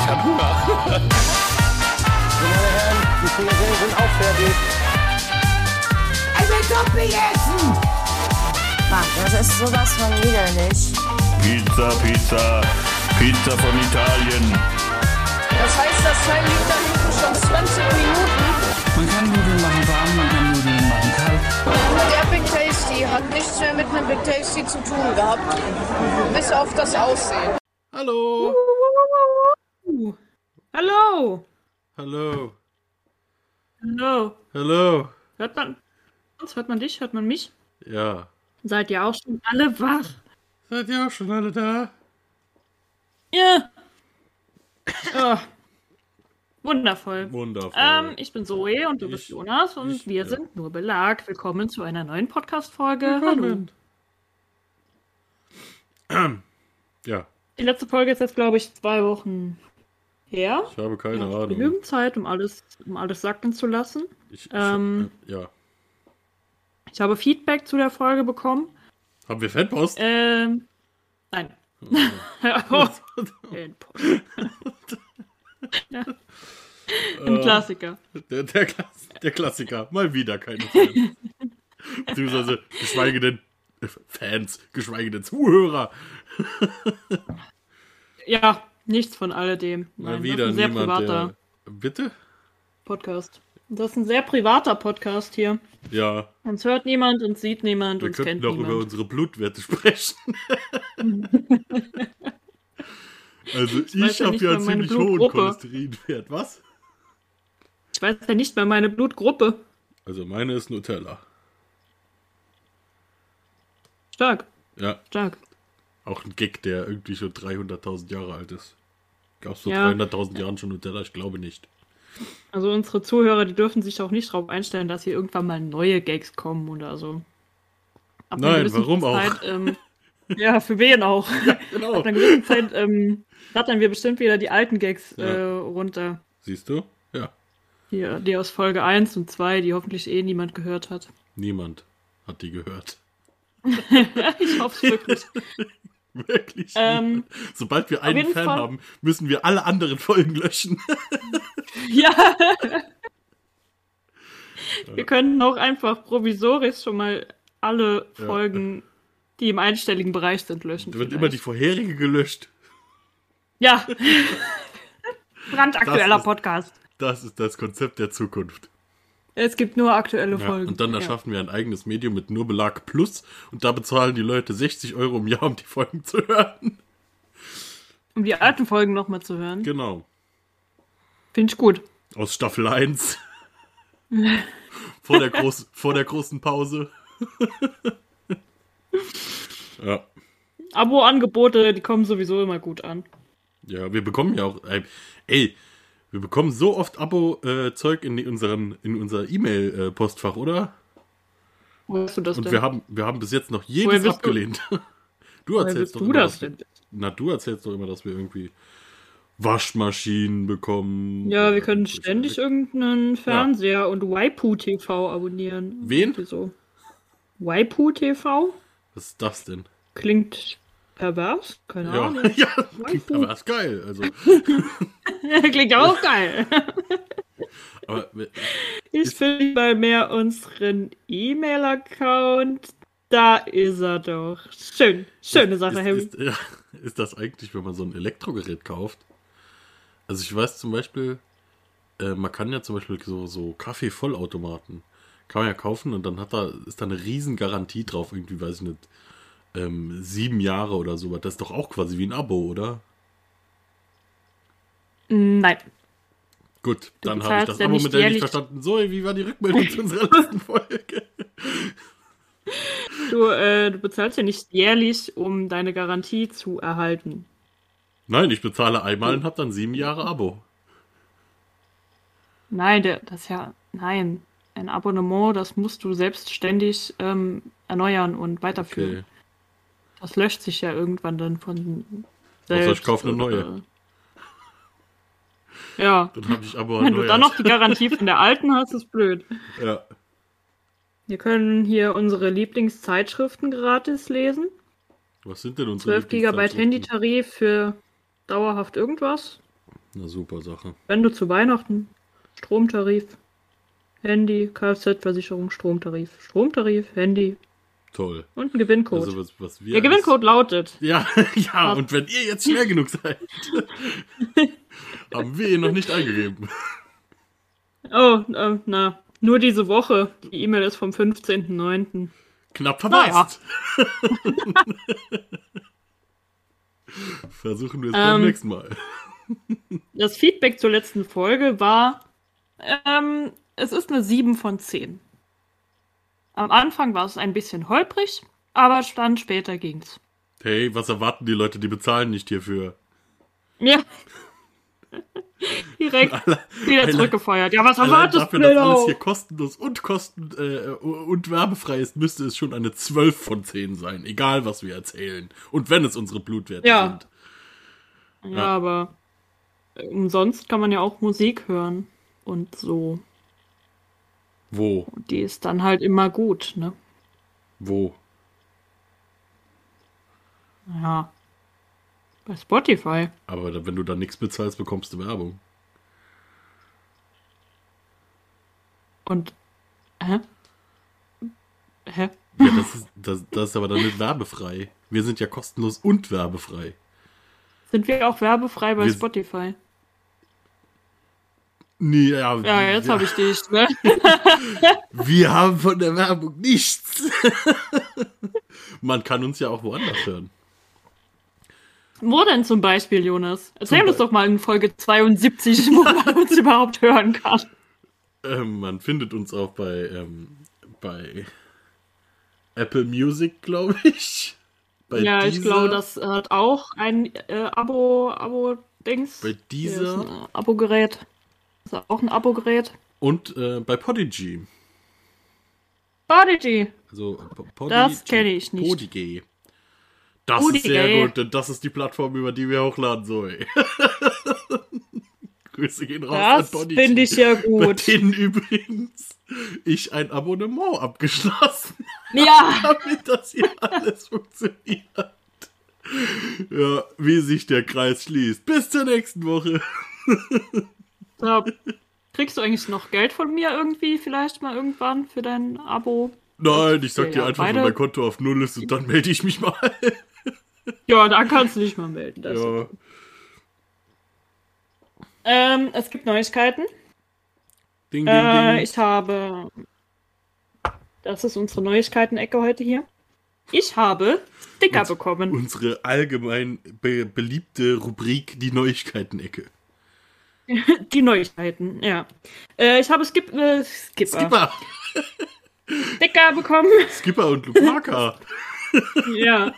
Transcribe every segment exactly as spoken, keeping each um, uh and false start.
hab Hunger. Meine Herren, die Frikadellen sind auch fertig. Ich will Topping essen! Mann, das ist sowas von widerlich. Pizza, Pizza, Pizza von Italien. Das heißt, das Teil liegt da hinten schon zwanzig Minuten. Man kann Nudeln machen warm, man kann Nudeln machen kalt. Der Big Tasty hat nichts mehr mit einem Big Tasty zu tun gehabt. Bis auf das Aussehen. Hallo. Uh, hallo. Hallo. Hallo. Hallo. Hört man uns? Hört man dich? Hört man mich? Ja. Seid ihr auch schon alle wach? Seid ihr auch schon alle da? Ja. Oh. Wundervoll. Wundervoll. Ähm, ich bin Zoe und du Ich- bist Jonas und ich- wir ja. sind nur Belag. Willkommen zu einer neuen Podcast-Folge. Hallo. Willkommen. Ja, Die letzte Folge ist jetzt, glaube ich, zwei Wochen her. ich habe keine Ja, Ahnung. genügend Zeit, um alles, um alles sacken zu lassen. Ich, ich, Ähm. äh, ja. Ich habe Feedback zu der Folge bekommen. Haben wir Fanpost? Ähm, nein. oh. Fanpost. ja. Ein Klassiker. Der, der, Klass, der Klassiker. Mal wieder keine Fans. Beziehungsweise, geschweige denn äh, Fans, geschweige denn Zuhörer. Ja, nichts von alledem. Mal Nein, wieder das ist ein sehr niemand, privater der... Bitte? Podcast. Das ist ein sehr privater Podcast hier. Ja, Uns hört niemand, uns sieht niemand, wir uns könnten kennt doch über niemand. unsere Blutwerte sprechen. Also, ich, weiß ja habe nicht ja mal einen meine ziemlich hohen Blutgruppe. Cholesterinwert. Was? Ich weiß ja nicht mal meine Blutgruppe. Also, meine ist Nutella. Stark, Ja, stark. auch ein Gag, der irgendwie schon dreihunderttausend Jahre alt ist. Gab es vor Ja. dreihunderttausend Jahren schon Nutella? Ich glaube nicht. Also unsere Zuhörer, die dürfen sich auch nicht darauf einstellen, dass hier irgendwann mal neue Gags kommen oder so. Ab einer Nein, gewissen warum auch? Zeit, ähm, ja, für wen auch. Genau. Ab einer gewissen Zeit ähm, rattern wir bestimmt wieder die alten Gags Ja. äh, runter. Siehst du? Ja. Die, die aus Folge eins und zwei, die hoffentlich eh niemand gehört hat. Niemand hat die gehört. Ich hoffe es wirklich. Wirklich. Ähm, niemand. Sobald wir einen jeden Fan Fall- haben, müssen wir alle anderen Folgen löschen. Ja. Wir könnten auch einfach provisorisch schon mal alle Ja. Folgen, die im einstelligen Bereich sind, löschen. Da wird vielleicht. immer die vorherige gelöscht. Ja. Brandaktueller Das ist- Podcast. Das ist das Konzept der Zukunft. Es gibt nur aktuelle Ja, Folgen. und dann erschaffen wir ein eigenes Medium mit nur Belag Plus und da bezahlen die Leute sechzig Euro im Jahr, um die Folgen zu hören. Um die alten Folgen nochmal zu hören. Genau. Finde ich gut. Aus Staffel eins. vor, der groß, vor der großen Pause. Ja. Abo-Angebote, die kommen sowieso immer gut an. Ja, wir bekommen ja auch, ey, ey wir bekommen so oft Abo-Zeug in, die- unseren, in unser E-Mail-Postfach, oder? Wo hast du das Und denn? wir haben, wir haben bis jetzt noch Woher jedes willst du- abgelehnt. Du Woher erzählst willst doch du immer, das dass wir, denn? na, du erzählst doch immer, dass wir irgendwie Waschmaschinen bekommen. Ja, wir oder können solche- ständig irgendeinen Fernseher und Waipu T V abonnieren. Wen? Wieso? Waipu T V? Was ist das denn? Klingt pervers? Keine Ja, Ahnung. ja klingt Waipu. aber ist geil. Also, Klingt auch geil. aber wir- Ich finde mal mehr unseren E-Mail-Account. Da ist er doch. Schön. Schöne Sache, ist, Harry. ist, ja, ist das eigentlich, wenn man so ein Elektrogerät kauft? Also ich weiß zum Beispiel, äh, man kann ja zum Beispiel so, so Kaffee-Vollautomaten, kann man ja kaufen und dann hat da, ist da eine riesen Garantie drauf, irgendwie, weiß ich nicht, ähm, sieben Jahre oder so. Das ist doch auch quasi wie ein Abo, oder? Nein. Gut, Du dann habe ich bezahlst das ja Abo nicht mit der nicht jährlich- verstanden. So, wie war die Rückmeldung zu unserer letzten Folge? Du, äh, du bezahlst ja nicht jährlich, um deine Garantie zu erhalten. Nein, ich bezahle einmal und habe dann sieben Jahre Abo. Nein, der, das ist ja. Nein. Ein Abonnement, das musst du selbstständig ähm, erneuern und weiterführen. Okay. Das löscht sich ja irgendwann dann von Außer selbst. ich kaufe eine oder- neue. Ja. Dann habe ich Abo Wenn du dann noch die Garantie von der alten hast, ist blöd. Ja. Wir können hier unsere Lieblingszeitschriften gratis lesen. Was sind denn unsere zwölf Gigabyte Lieblingszeitschriften? Handytarif für dauerhaft irgendwas. Eine super Sache. Wenn du zu Weihnachten Stromtarif, Handy, Kfz-Versicherung, Stromtarif, Stromtarif, Handy Toll. und ein Gewinncode. Also was, was wir Der Gewinncode lautet. Ja, ja, und wenn ihr jetzt schnell genug seid, haben wir ihn noch nicht eingegeben. Oh, äh, na, nur diese Woche. Die E-Mail ist vom fünfzehnten neunten Knapp verpasst. Versuchen wir es beim Ähm, nächsten Mal. Das Feedback zur letzten Folge war, ähm, es ist eine sieben von zehn. Am Anfang war es ein bisschen holprig, aber dann später ging's. Hey, was erwarten die Leute? Die bezahlen nicht hierfür. Ja. Direkt Alle- wieder alle- zurückgefeuert. Ja, was Allein erwartest dafür, du dass denn alles auch? hier kostenlos und kosten äh, und werbefrei ist, müsste es schon eine zwölf von zehn sein. Egal, was wir erzählen. Und wenn es unsere Blutwerte Ja. sind. Ja, Ja. aber äh, umsonst kann man ja auch Musik hören und so. Wo? Und die ist dann halt immer gut, ne? Wo? Ja. Bei Spotify. Aber da- wenn du da nichts bezahlst, bekommst du Werbung. Und. Hä? Hä? Ja, das ist, das, das ist aber dann nicht werbefrei. Wir sind ja kostenlos und werbefrei. Sind wir auch werbefrei bei Wir- Spotify? Nee, ja, Ja, jetzt ja, habe ich dich, ne? wir haben von der Werbung nichts. Man kann uns ja auch woanders hören. Wo denn zum Beispiel, Jonas? Erzähl Zum uns Be- doch mal in Folge zweiundsiebzig, wo man uns überhaupt hören kann. Ähm, man findet uns auch bei, ähm, bei Apple Music, glaube ich. Bei Ja, ich Deezer. glaube, das hat auch ein äh, Abo, Abo-Dings. Bei Hier Deezer. ist ein Abo-Gerät. Ist auch ein Abo-Gerät. Und äh, bei Podigy. Prodigy. Also, P- Podigy. Das kenne ich nicht. Podigy. Das Podigy. ist sehr gut, denn das ist die Plattform, über die wir hochladen sollen. Grüße gehen raus Das an Podigy. finde ich ja Bei gut. denen übrigens ich ein Abonnement abgeschlossen Ja, damit das hier alles funktioniert. Ja, wie sich der Kreis schließt. Bis zur nächsten Woche. so. Kriegst du eigentlich noch Geld von mir irgendwie, vielleicht mal irgendwann für dein Abo? Nein, ich sag Ja, dir ja, einfach, beide- wenn mein Konto auf Null ist und dann melde ich mich mal. Ja, da kannst du dich mal melden. Das Ja. ähm, es gibt Neuigkeiten. Ding, ding, Äh, ding. ich habe. Das ist unsere Neuigkeiten-Ecke heute hier. Ich habe Sticker bekommen. Unsere allgemein be beliebte Rubrik, die Neuigkeiten-Ecke. Die Neuigkeiten, ja. Äh, ich habe Skip äh, Skipper. Skipper. Sticker bekommen. Skipper und Lupaka. Ja.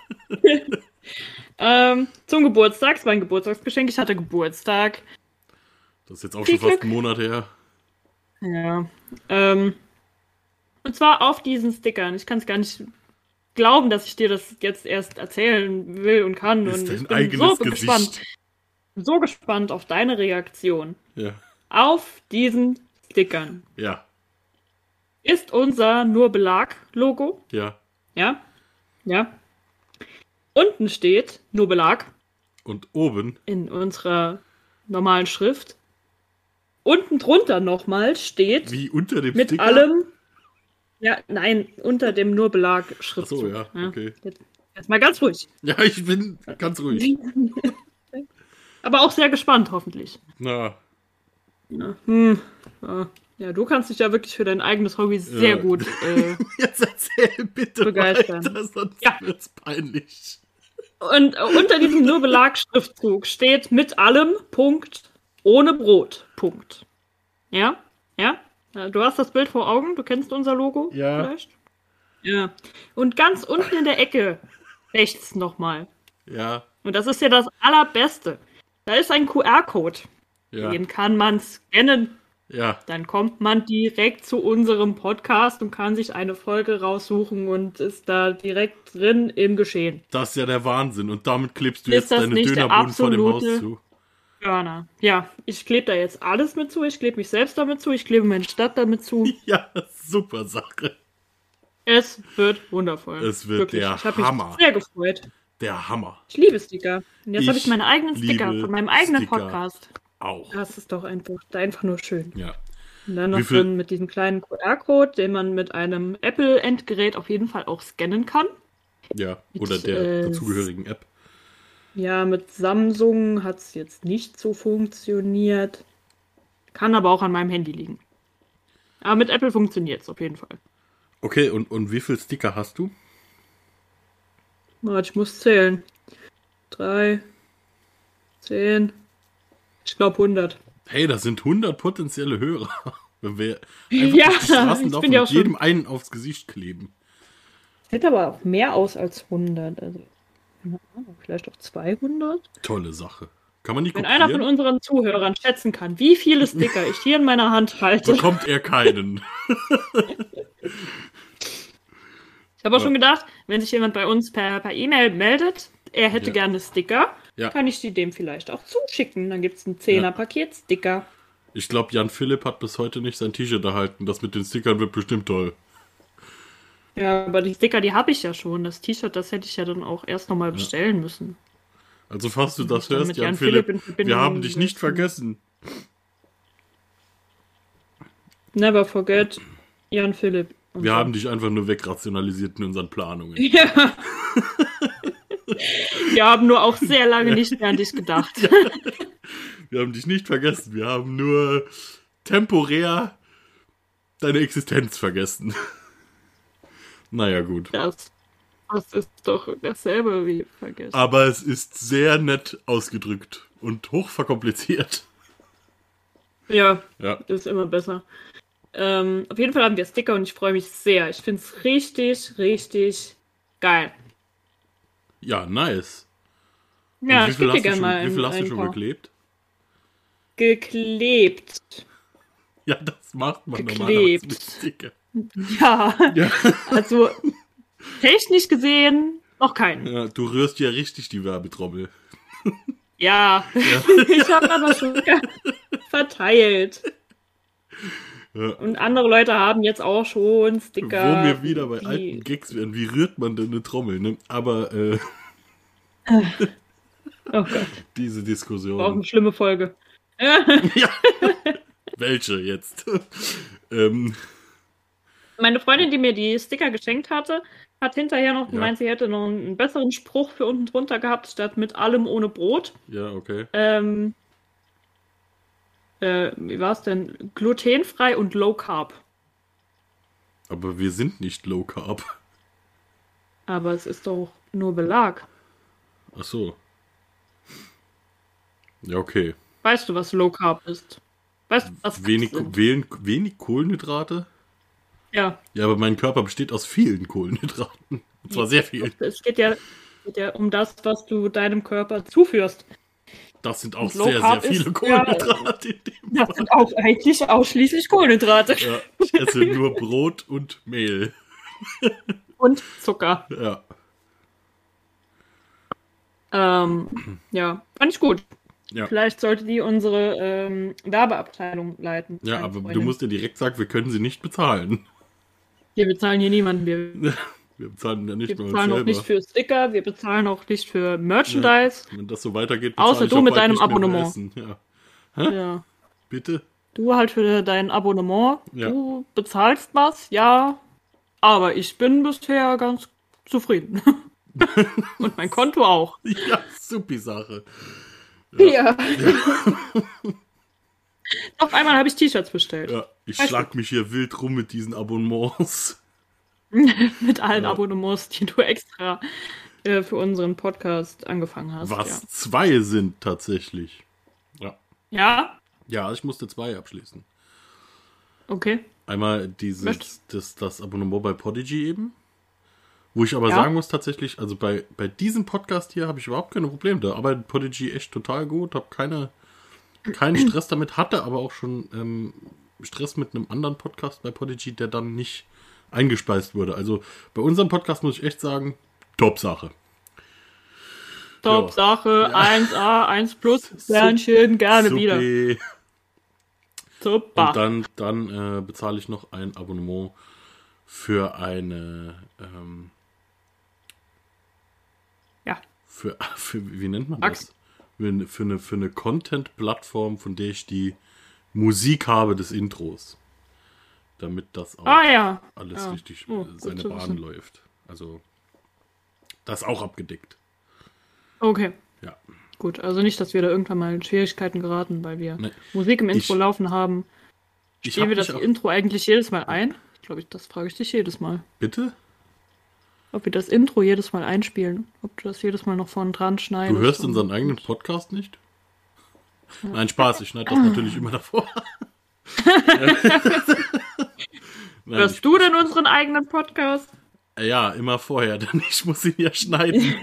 ähm, zum Geburtstag. Es war ein Geburtstagsgeschenk. Ich hatte Geburtstag. Das ist jetzt auch Viel schon fast Glück. einen Monat her. Ja. Ähm, und zwar auf diesen Stickern. Ich kann es gar nicht glauben, dass ich dir das jetzt erst erzählen will und kann. Ist und dein ich bin eigenes so Gesicht. gespannt. So gespannt auf deine Reaktion. Ja. Auf diesen Stickern Ja. ist unser Nur Belag-Logo. Ja. Ja? Ja. Unten steht Nur Belag Und oben. in unserer normalen Schrift. Unten drunter nochmal steht Wie unter dem mit Sticker? allem. Ja, nein, unter dem Nur Belag Ach Schriftzug. so, ja. Okay. Jetzt, jetzt mal ganz ruhig. Ja, ich bin ganz ruhig. Aber auch sehr gespannt, hoffentlich. Na, Ja, hm. ja. ja, du kannst dich ja wirklich für dein eigenes Hobby sehr Ja. gut. Äh, jetzt erzähl bitte Begeistern. weiter, sonst Ja. wird's peinlich. Und äh, unter diesem Nur Belag Schriftzug steht mit allem Punkt ohne Brot. Punkt. Ja? Ja? Ja, du hast das Bild vor Augen, du kennst unser Logo Ja. vielleicht? Ja. Und ganz unten in der Ecke rechts nochmal. Ja, Und das ist ja das Allerbeste. Da ist ein Q R-Code. ja, Den kann man scannen. ja. Dann kommt man direkt zu unserem Podcast und kann sich eine Folge raussuchen und ist da direkt drin im Geschehen. Das ist ja der Wahnsinn. Und damit klebst du Ist jetzt das deine nicht der Dönerbuden vor dem Haus absolute- zu. Körner. Ja, ich klebe da jetzt alles mit zu. Ich klebe mich selbst damit zu. Ich klebe meine Stadt damit zu. Ja, super Sache. Es wird wundervoll. Es wird Wirklich. der Ich habe Hammer. mich sehr gefreut. Der Hammer. Ich liebe Sticker. Und jetzt habe Ich ich meine eigenen Sticker liebe von meinem eigenen Sticker. Podcast. auch. Das ist doch einfach, einfach nur schön. Ja. Und dann Wie noch viel- drin mit diesem kleinen Q R-Code, den man mit einem Apple-Endgerät auf jeden Fall auch scannen kann. Ja, Mit, oder der äh, dazugehörigen App. Ja, mit Samsung hat es jetzt nicht so funktioniert. Kann aber auch an meinem Handy liegen. Aber mit Apple funktioniert es auf jeden Fall. Okay, und, und wie viel Sticker hast du? Warte, ich muss zählen. Drei, zehn, ich glaube hundert. Hey, das sind hundert potenzielle Hörer. Wenn wir einfach Ja, durch die Straßen ich laufen bin ja und auch schon- jedem einen aufs Gesicht kleben. Sieht aber auch mehr aus als hundert. Also, keine Ahnung, vielleicht auch zweihundert. Tolle Sache. Kann man nicht Wenn einer von kopieren? unseren Zuhörern schätzen kann, wie viele Sticker ich hier in meiner Hand halte. Bekommt er keinen. Ich habe auch schon gedacht, wenn sich jemand bei uns per per E-Mail meldet, er hätte Ja. gerne Sticker, Ja. kann ich die dem vielleicht auch zuschicken. Dann gibt es ein Zehner-Paket Sticker. Ich glaube, Jan Philipp hat bis heute nicht sein T-Shirt erhalten. Das mit den Stickern wird bestimmt toll. Ja, aber die Sticker, die habe ich ja schon. Das T-Shirt, das hätte ich ja dann auch erst nochmal bestellen müssen. Also falls du das dann hörst, mit Jan Jan Philipp, Philipp in Verbindung wir haben dich nicht setzen. vergessen. Never forget Jan Philipp. Und Wir so. haben dich einfach nur wegrationalisiert in unseren Planungen. Ja. Wir haben nur auch sehr lange nicht mehr an dich gedacht. Wir haben dich nicht vergessen. Wir haben nur temporär deine Existenz vergessen. Naja, gut. Das, das ist doch dasselbe wie vergessen. Aber es ist sehr nett ausgedrückt und hochverkompliziert. Ja, Ja. das ist immer besser. Ähm, auf jeden Fall haben wir Sticker und ich freue mich sehr. Ich finde es richtig, richtig geil. Ja, nice. Ja, und wie ich viel gebe dir hast, du gerne schon, mal wie ein, viel hast du ein schon paar. geklebt? Geklebt. Ja, das macht man Geklebt. normalerweise mit Sticker. Ja, Ja. also technisch gesehen noch keinen. Ja, du rührst ja richtig die Werbetrommel. Ja, ich habe aber schon verteilt. Ja. Und andere Leute haben jetzt auch schon Sticker. Wo wir wieder bei die- alten Gags wären, wie rührt man denn eine Trommel, ne? Aber äh, Oh Gott, diese auch Diskussion. eine schlimme Folge. Ja. Welche jetzt? ähm, Meine Freundin, die mir die Sticker geschenkt hatte, hat hinterher noch Ja. gemeint, sie hätte noch einen besseren Spruch für unten drunter gehabt, statt mit allem ohne Brot. ja, okay. Ähm, äh, wie war es denn? Glutenfrei und Low Carb. Aber wir sind nicht Low Carb. Aber es ist doch nur Belag. Ach so. Ja, okay. Weißt du, was Low Carb ist? Weißt du, was Wenig, das sind? wenig, wenig Kohlenhydrate? Ja, Ja, aber mein Körper besteht aus vielen Kohlenhydraten. Und zwar sehr vielen. es geht ja, geht ja um das, was du deinem Körper zuführst. Das sind auch Und Low sehr, sehr Carb viele ist, Kohlenhydrate. in dem Das sind auch eigentlich ausschließlich Kohlenhydrate. Ja, ich esse nur Brot und Mehl. Und Zucker. Ja. Ähm, ja, fand ich gut. Ja. Vielleicht sollte die unsere ähm, Werbeabteilung leiten. Ja, meine aber du Freundin. musst dir direkt sagen, wir können sie nicht bezahlen. Wir bezahlen hier niemanden. Wir, Wir bezahlen ja nicht wir nur uns bezahlen auch selber. nicht für Sticker, wir bezahlen auch nicht für Merchandise. Wenn das so weitergeht, Außer bezahle ich du auch mit bald deinem nicht mehr für Abonnement. Essen. Ja. Ja. Bitte? Du halt für dein Abonnement. Ja. Du bezahlst was, ja. Aber ich bin bisher ganz zufrieden. Und mein Konto auch. Ja, supi Sache. Ja. Auf einmal habe ich T-Shirts bestellt. Ja, ich Weißt schlag mich hier wild rum mit diesen Abonnements. Mit allen Ja. Abonnements, die du extra äh, für unseren Podcast angefangen hast. Was zwei sind tatsächlich. Ja. Ja? Ja, ich musste zwei abschließen. Okay. Einmal dieses, Möchtest- das, das Abonnement bei Podigy eben. Wo ich aber Ja. sagen muss, tatsächlich, also bei, bei diesem Podcast hier habe ich überhaupt keine Probleme. Da arbeitet Podigy echt total gut, habe keine, keinen Stress damit, hatte aber auch schon ähm, Stress mit einem anderen Podcast bei Podigy, der dann nicht eingespeist wurde. Also bei unserem Podcast muss ich echt sagen, Top-Sache. Top Ja. Sache, Ja. eins A, eins plus, Sternchen, gerne Supi. wieder. Super. Und dann, dann äh, bezahle ich noch ein Abonnement für eine ähm, Ja. für, für wie nennt man Axt. das? für, für eine, für eine Content-Plattform, von der ich die Musik habe des Intros. Damit das auch Ah ja. alles Ja. richtig Oh, äh, seine gut zu Bahn wissen. läuft. Also, das auch abgedeckt. Okay. Ja. Gut, also nicht, dass wir da irgendwann mal in Schwierigkeiten geraten, weil wir Nee. Musik im Intro Ich- laufen haben. Ich Spielen hab wir das mich auch- Intro eigentlich jedes Mal ein? Ich glaube, das frage ich dich jedes Mal. Bitte? Ob wir das Intro jedes Mal einspielen. Ob du das jedes Mal noch vorn dran schneidest. Du hörst und- unseren eigenen Podcast nicht? Nein, Spaß, ich schneide das natürlich immer davor. Nein, Hörst ich, du denn unseren eigenen Podcast? ja, immer vorher, denn ich muss ihn ja schneiden.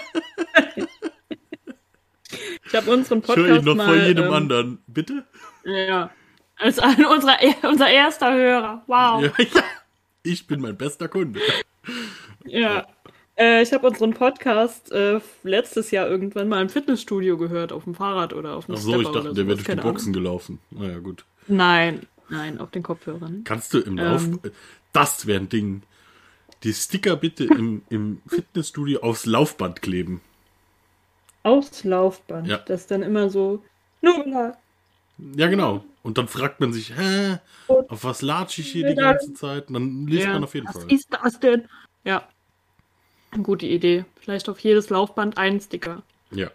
Ich habe unseren Ich höre Podcast ihn noch mal, vor jedem ähm, anderen. Bitte? Ja. Als ein, unser, unser erster Hörer. Wow. Ja, ja. Ich bin mein bester Kunde. Ja. Äh, ich habe unseren Podcast äh, letztes Jahr irgendwann mal im Fitnessstudio gehört, auf dem Fahrrad oder auf dem Ach so, ich Stepper dachte, oder der wäre sowas, durch die keine Boxen gelaufen. Naja, gut. Ahnung. Nein, nein, auf den Kopfhörern. Kannst du im Lauf... Ähm. Das wäre ein Ding. Die Sticker bitte im, im Fitnessstudio aufs Laufband kleben. Aufs Laufband. Ja. Das ist dann immer so. Nubela. Ja, genau. Und dann fragt man sich, hä, auf was latsche ich hier die ganze Zeit? Und dann liest man auf jeden Was Fall. ist das denn? Ja. Eine gute Idee. Vielleicht auf jedes Laufband einen Sticker. Ja.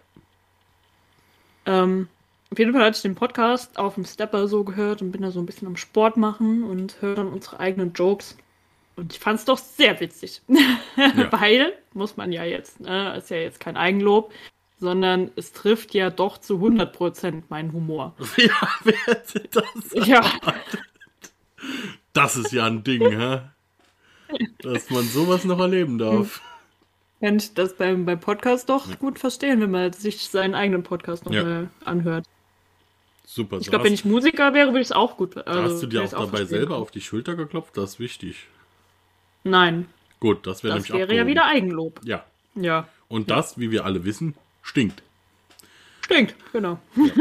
Ähm, auf jeden Fall hatte ich den Podcast auf dem Stepper so gehört und bin da so ein bisschen am Sport machen und höre dann unsere eigenen Jokes. Und ich fand es doch sehr witzig. Weil, muss man ja jetzt, ne, ist ja jetzt kein Eigenlob, sondern es trifft ja doch zu hundert Prozent meinen Humor. Ja, wer hätte das? Ja, Das ist ja ein Ding, hä? Dass man sowas noch erleben darf. kann ich das beim, beim Podcast doch gut verstehen, wenn man sich seinen eigenen Podcast noch Ja. mal anhört. Super. Ich so glaube, wenn hast- ich Musiker wäre, würde ich es auch gut. da Also, hast du dir würde auch ich's dabei verstehen. selber auf die Schulter geklopft? Das ist wichtig. Nein, Gut, das wäre das nämlich wäre ja abgehoben. wieder Eigenlob. Ja. Ja, Und das, wie wir alle wissen, stinkt. stinkt, genau.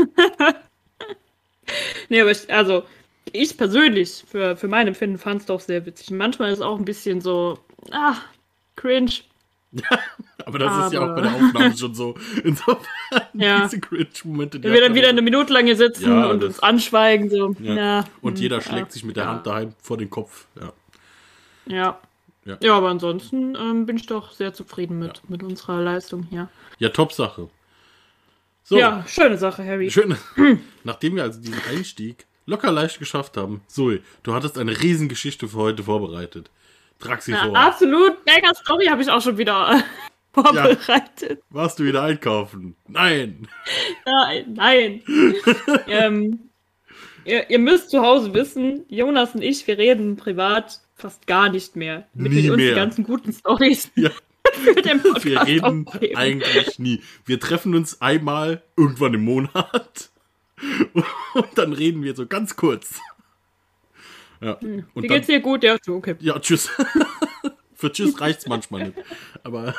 Nee, aber ich, also, ich persönlich, für, für mein Empfinden, fand es doch sehr witzig. Manchmal ist es auch ein bisschen so, ah, cringe. Aber das ist ja auch Aber- bei der Aufnahme schon so. Insofern, Ja. diese Cringe-Momente. die Wenn wir hat dann man wieder so- eine Minute lang hier sitzen Ja, und das- uns anschweigen, so, Ja. ja. Und hm, jeder ja, schlägt sich mit der ja. Hand daheim vor den Kopf. Ja. Ja. Ja. Ja, aber ansonsten ähm, bin ich doch sehr zufrieden mit, mit unserer Leistung hier. Ja, Top-Sache. So, Ja, schöne Sache, Harry. schön. Nachdem wir also diesen Einstieg locker leicht geschafft haben, Zoe, du hattest eine Riesengeschichte für heute vorbereitet. Trag sie Ja, vor. absolut, mega Story habe ich auch schon wieder äh, vorbereitet. Warst du wieder einkaufen? Nein. Nein, nein. ähm, ihr, ihr müsst zu Hause wissen, Jonas und ich, wir reden privat fast gar nicht mehr. Damit Nie wir uns mehr. die ganzen guten Storys Ja. für den Podcast Wir reden aufheben. eigentlich nie. Wir treffen uns einmal irgendwann im Monat und dann reden wir so ganz kurz. Ja. Und Wie dann, geht's dir gut? Ja, okay. ja, tschüss. Für tschüss reicht's manchmal nicht. Aber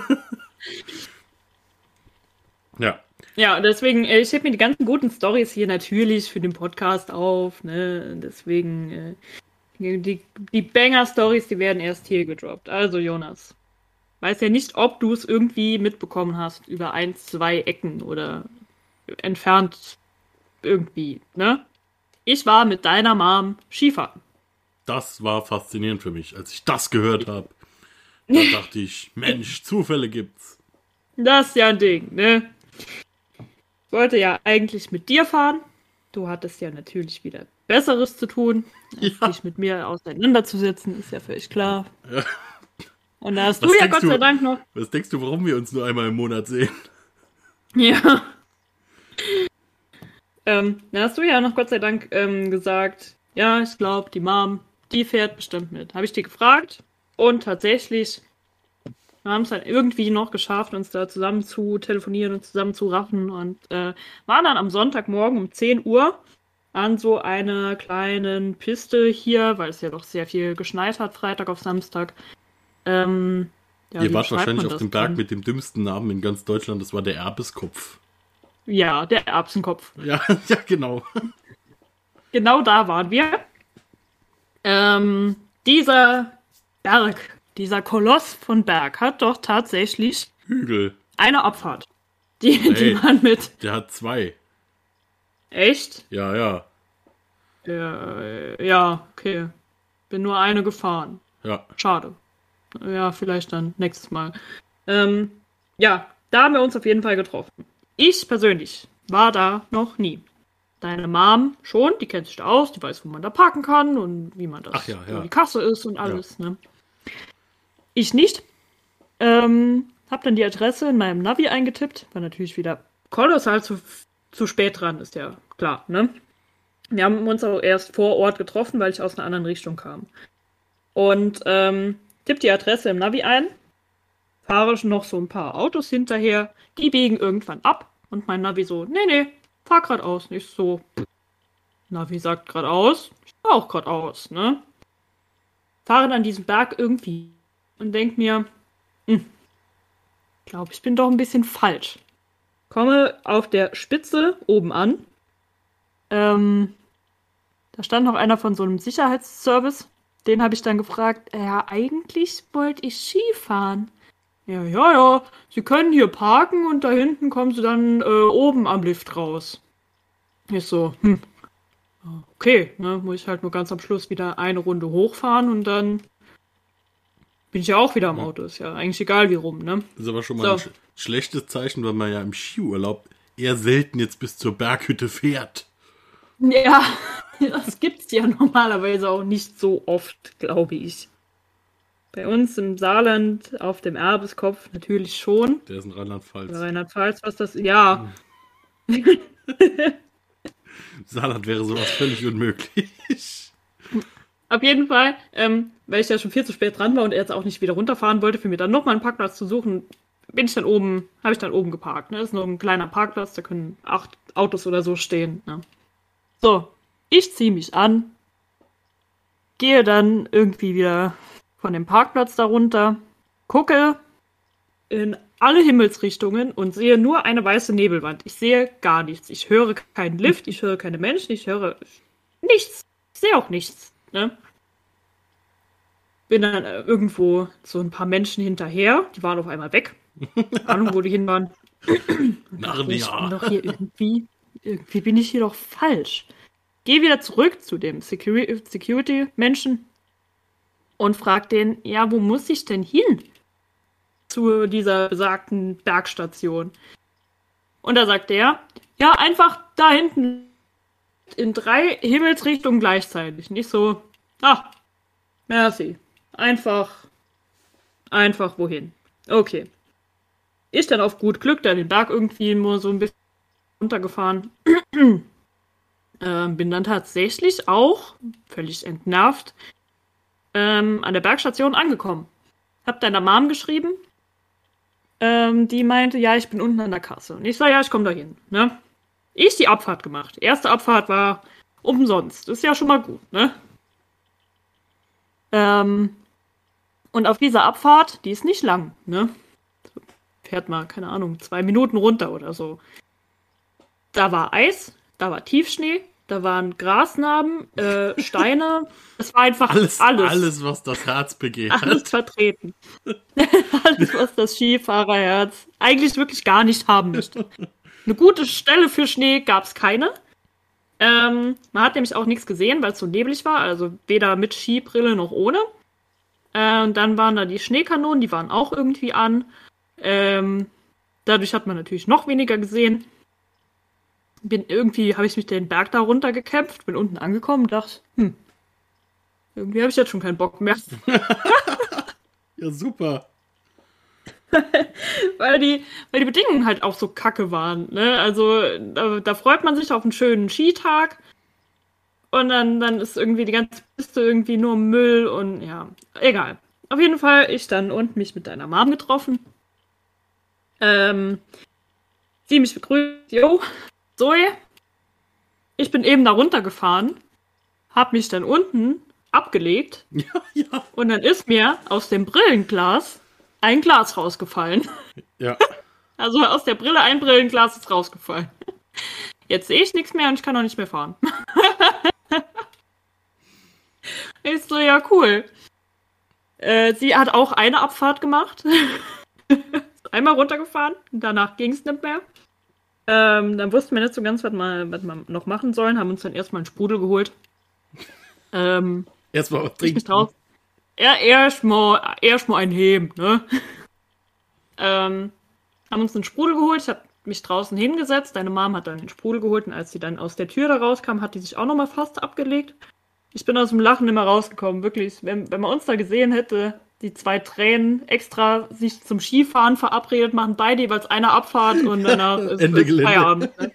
ja. Ja, deswegen, äh, ich heb mir die ganzen guten Stories hier natürlich für den Podcast auf, ne? Deswegen, äh, die, die Banger-Stories, die werden erst hier gedroppt. Also, Jonas, weiß ja nicht, ob du es irgendwie mitbekommen hast über ein, zwei Ecken oder entfernt irgendwie, ne? Ich war mit deiner Mom Skifahren. Das war faszinierend für mich. Als ich das gehört habe, da dachte ich, Mensch, Zufälle gibt's. Das ist ja ein Ding, ne? Ich wollte ja eigentlich mit dir fahren. Du hattest ja natürlich wieder Besseres zu tun, als Ja. dich mit mir auseinanderzusetzen, ist ja völlig klar. Ja. Und da hast Was du ja denkst Gott du? sei Dank noch. Was denkst du, warum wir uns nur einmal im Monat sehen? Ja. Ähm, da hast du ja noch Gott sei Dank ähm, gesagt, ja, ich glaube, die Mom, die fährt bestimmt mit. Habe ich dir gefragt und tatsächlich, wir haben es dann irgendwie noch geschafft, uns da zusammen zu telefonieren und zusammen zu raffen und äh, waren dann am Sonntagmorgen um zehn Uhr an so einer kleinen Piste hier, weil es ja doch sehr viel geschneit hat, Freitag auf Samstag. Ähm, ja, Ihr wie wart beschreibt wahrscheinlich man auf das dem Berg denn? mit dem dümmsten Namen in ganz Deutschland. Das war der Erbeskopf. Ja, der Erbsenkopf. Ja, ja, genau. Genau da waren wir. Ähm, dieser Berg, dieser Koloss von Berg hat doch tatsächlich Hügel. eine Abfahrt. Die, die Hey. waren mit. Der hat zwei. Echt? Ja, ja. Ja, äh, ja, okay. Bin nur eine gefahren. Ja. Schade. Ja, vielleicht dann nächstes Mal. Ähm, ja, da haben wir uns auf jeden Fall getroffen. Ich persönlich war da noch nie. Deine Mom schon, die kennt sich da aus, die weiß, wo man da parken kann und wie man das, Ach ja, ja. wo die Kasse ist und alles, ne? Ich nicht. Ähm, hab dann die Adresse in meinem Navi eingetippt, war natürlich wieder kolossal zu, zu spät dran, ist ja klar, ne? Wir haben uns auch erst vor Ort getroffen, weil ich aus einer anderen Richtung kam. Und ähm, tipp die Adresse im Navi ein, fahre noch so ein paar Autos hinterher, die biegen irgendwann ab und mein Navi so, nee, nee, fahr geradeaus. Nicht so, Navi sagt geradeaus, ich fahr auch geradeaus, ne? Fahre dann diesen Berg irgendwie und denk mir, hm, glaube, ich bin doch ein bisschen falsch. Komme auf der Spitze oben an. Ähm, da stand noch einer von so einem Sicherheitsservice. Den habe ich dann gefragt, ja, eigentlich wollte ich Ski fahren. Ja, ja, ja, Sie können hier parken und da hinten kommen Sie dann äh, oben am Lift raus. Ich so, hm, okay, ne, muss ich halt nur ganz am Schluss wieder eine Runde hochfahren und dann bin ich ja auch wieder am Auto. Ist ja eigentlich egal wie rum, ne? Das ist aber schon mal So. ein sch schlechtes Zeichen, weil man ja im Skiurlaub eher selten jetzt bis zur Berghütte fährt. Ja, das gibt's ja normalerweise auch nicht so oft, glaube ich. Bei uns im Saarland auf dem Erbeskopf natürlich schon. Der ist in Rheinland-Pfalz. Bei Rheinland-Pfalz, was das, ja. Saarland wäre sowas völlig unmöglich. Auf jeden Fall, ähm, weil ich ja schon viel zu spät dran war und er jetzt auch nicht wieder runterfahren wollte, für mir dann nochmal einen Parkplatz zu suchen, bin ich dann oben, habe ich dann oben geparkt. Ne? Das ist nur ein kleiner Parkplatz, da können acht Autos oder so stehen. Ne? So, ich ziehe mich an, gehe dann irgendwie wieder von dem Parkplatz darunter, gucke in alle Himmelsrichtungen und sehe nur eine weiße Nebelwand. Ich sehe gar nichts. Ich höre keinen Lift, ich höre keine Menschen, ich höre nichts. Ich sehe auch nichts. Ne? Bin dann äh, irgendwo so ein paar Menschen hinterher, die waren auf einmal weg. Keine Ahnung, wo die hin waren. Ich bin Narnia. doch hier irgendwie, irgendwie bin ich hier doch falsch. Geh wieder zurück zu dem Securi- Security-Menschen und frag den, ja, wo muss ich denn hin? Zu dieser besagten Bergstation. Und da sagt der, ja, einfach da hinten in drei Himmelsrichtungen gleichzeitig. Nicht so, ah, merci. Einfach, einfach wohin. Okay. Ich dann auf gut Glück, da den Berg irgendwie nur so ein bisschen runtergefahren. ähm, bin dann tatsächlich auch, völlig entnervt, ähm, an der Bergstation angekommen. Hab deiner Mom geschrieben. Ähm, die meinte, ja, ich bin unten an der Kasse. Und ich sag, ja, ich komme da hin. Ne? Ich die Abfahrt gemacht. Erste Abfahrt war umsonst. Das ist ja schon mal gut, ne? Ähm, und auf dieser Abfahrt, die ist nicht lang, ne? Fährt mal, keine Ahnung, zwei Minuten runter oder so. Da war Eis, da war Tiefschnee, da waren Grasnarben, äh, Steine. Es war einfach Alles, alles. alles, was das Herz begehrt. Alles vertreten. Alles, was das Skifahrerherz eigentlich wirklich gar nicht haben möchte. Eine gute Stelle für Schnee gab es keine. Ähm, man hat nämlich auch nichts gesehen, weil es so neblig war. Also weder mit Skibrille noch ohne. Äh, und dann waren da die Schneekanonen, die waren auch irgendwie an. Ähm, dadurch hat man natürlich noch weniger gesehen. Bin irgendwie, habe ich mich den Berg da runter gekämpft, bin unten angekommen und dachte, hm, irgendwie habe ich jetzt schon keinen Bock mehr. Ja, super. weil, die, weil die Bedingungen halt auch so kacke waren. Ne? Also da, da freut man sich auf einen schönen Skitag und dann, dann ist irgendwie die ganze Piste irgendwie nur Müll und ja, egal. Auf jeden Fall, ich dann und mich mit deiner Mom getroffen. Ähm, sie mich begrüßt, jo, Zoe, ich bin eben da runtergefahren, hab mich dann unten abgelegt Ja, ja. und dann ist mir aus dem Brillenglas ein Glas rausgefallen. Ja. Also aus der Brille ein Brillenglas ist rausgefallen. Jetzt sehe ich nichts mehr und ich kann auch nicht mehr fahren. Ich so, ja, cool. Äh, sie hat auch eine Abfahrt gemacht. einmal runtergefahren, danach ging es nicht mehr. Ähm, dann wussten wir nicht so ganz, was wir, was wir noch machen sollen, haben uns dann erstmal einen Sprudel geholt. Ähm, Erstmal was trinken. Ja, erstmal erst mal ein Heben, ne? ähm, haben uns einen Sprudel geholt, ich habe mich draußen hingesetzt, deine Mom hat dann den Sprudel geholt und als sie dann aus der Tür da rauskam, hat die sich auch nochmal fast abgelegt. Ich bin aus dem Lachen immer rausgekommen, wirklich. Wenn, wenn man uns da gesehen hätte, die zwei Tränen extra sich zum Skifahren verabredet machen, beide jeweils eine Abfahrt und danach ist, Ende ist Feierabend. Ne?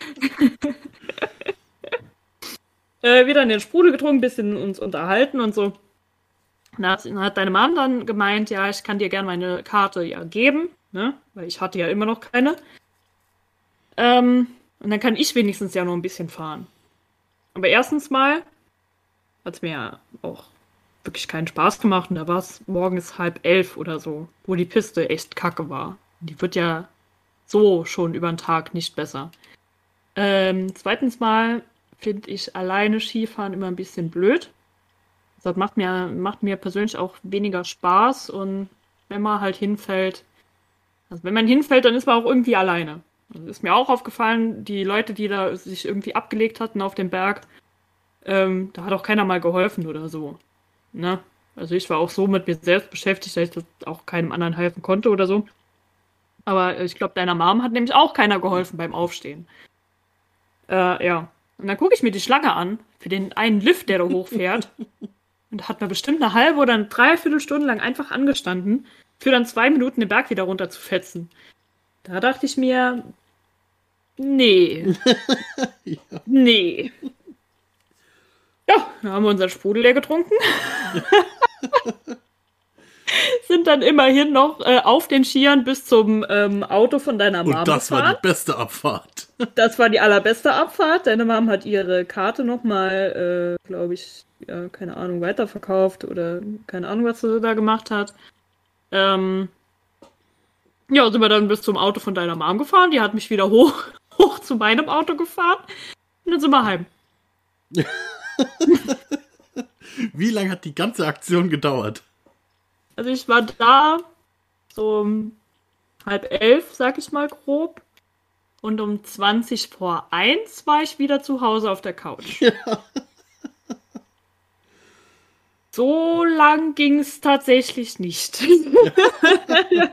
äh, wieder in den Sprudel getrunken, ein bisschen uns unterhalten und so. Da hat deine Mom dann gemeint, ja, ich kann dir gerne meine Karte ja geben, ne? Weil ich hatte ja immer noch keine. Ähm, und dann kann ich wenigstens ja noch ein bisschen fahren. Aber erstens mal hat es mir ja auch wirklich keinen Spaß gemacht und da war es morgens halb elf oder so, wo die Piste echt kacke war. Die wird ja so schon über den Tag nicht besser. Ähm, zweitens mal finde ich alleine Skifahren immer ein bisschen blöd. Das macht mir, macht mir persönlich auch weniger Spaß und wenn man halt hinfällt, also wenn man hinfällt, dann ist man auch irgendwie alleine. Also ist mir auch aufgefallen, die Leute, die da sich irgendwie abgelegt hatten auf dem Berg, ähm, da hat auch keiner mal geholfen oder so. Ne? Also ich war auch so mit mir selbst beschäftigt, dass ich das auch keinem anderen helfen konnte oder so. Aber ich glaube, deiner Mom hat nämlich auch keiner geholfen beim Aufstehen. Äh, ja. Und dann gucke ich mir die Schlange an, für den einen Lift, der da hochfährt. Und da hat man bestimmt eine halbe oder eine Dreiviertelstunde lang einfach angestanden, für dann zwei Minuten den Berg wieder runter zu fetzen. Da dachte ich mir, nee. ja. Nee. Ja, dann haben wir unseren Sprudel leer getrunken. Sind dann immerhin noch äh, auf den Skiern bis zum ähm, Auto von deiner Mom Und das gefahren. war die beste Abfahrt. Das war die allerbeste Abfahrt. Deine Mom hat ihre Karte nochmal, äh, glaube ich, ja, keine Ahnung, weiterverkauft oder keine Ahnung, was sie da gemacht hat. Ähm, ja, sind wir dann bis zum Auto von deiner Mom gefahren. Die hat mich wieder hoch, hoch zu meinem Auto gefahren. Und dann sind wir heim. Wie lange hat die ganze Aktion gedauert? Also ich war da so um halb elf, sag ich mal grob. Und um zwanzig vor eins war ich wieder zu Hause auf der Couch. Ja. So lang ging es tatsächlich nicht. Ja.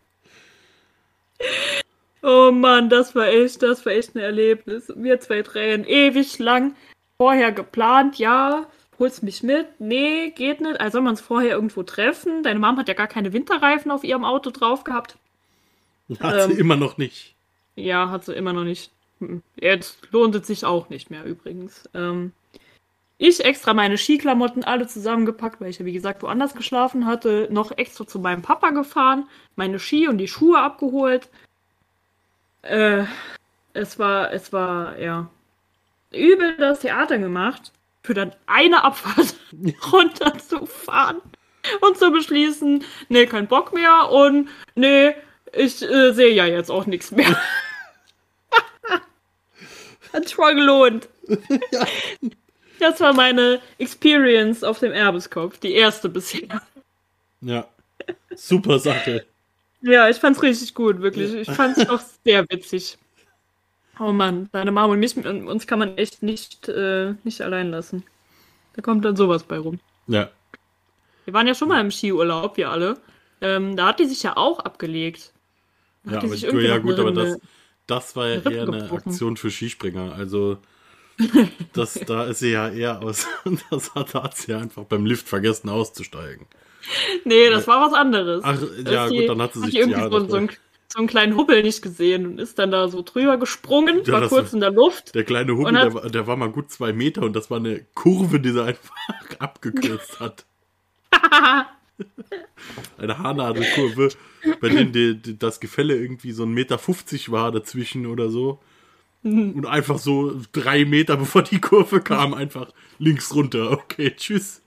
Oh Mann, das war echt, das war echt ein Erlebnis. Wir zwei Tränen, ewig lang vorher geplant, ja, holst mich mit? Nee, geht nicht. Also sollen wir uns vorher irgendwo treffen? Deine Mom hat ja gar keine Winterreifen auf ihrem Auto drauf gehabt. Hat ähm, sie immer noch nicht. Ja, hat sie immer noch nicht. Jetzt lohnt es sich auch nicht mehr übrigens. Ähm, ich extra meine Skiklamotten alle zusammengepackt, weil ich ja wie gesagt woanders geschlafen hatte, noch extra zu meinem Papa gefahren, meine Ski und die Schuhe abgeholt. Äh, es war, es war, ja, übel das Theater gemacht, für dann eine Abfahrt runterzufahren und zu beschließen, nee, kein Bock mehr und nee, ich äh, sehe ja jetzt auch nichts mehr. Hat sich voll gelohnt. Ja. Das war meine Experience auf dem Erbeskopf, die erste bisher. Ja, super Sache. Ja, ich fand's richtig gut, wirklich. Ich fand's auch sehr witzig. Oh Mann, deine Mama und mich, uns kann man echt nicht, äh, nicht allein lassen. Da kommt dann sowas bei rum. Ja. Wir waren ja schon mal im Skiurlaub, wir alle. Ähm, da hat die sich ja auch abgelegt. Da Ja, hat die aber, sich irgendwie ja noch gut, eine- aber das, das war ja eine Rippe eher eine gebrochen. Aktion für Skispringer. Also, das, da ist sie ja eher aus. Das hat, hat sie ja einfach beim Lift vergessen auszusteigen. Nee, das war was anderes. Ach, Da ja, ist gut, dann hat sie hat sich- die irgendwie ja, so, das so, einen, so einen kleinen Hubbel nicht gesehen und ist dann da so drüber gesprungen, Ja, war das kurz war- in der Luft. Der kleine Hubbel, Und hat- der, war- der war mal gut zwei Meter und das war eine Kurve, die sie einfach abgekürzt hat. Eine Haarnadelkurve, bei der die, die, das Gefälle irgendwie so ein Meter fünfzig war dazwischen oder so. Und einfach so drei Meter bevor die Kurve kam, einfach links runter. Okay, tschüss.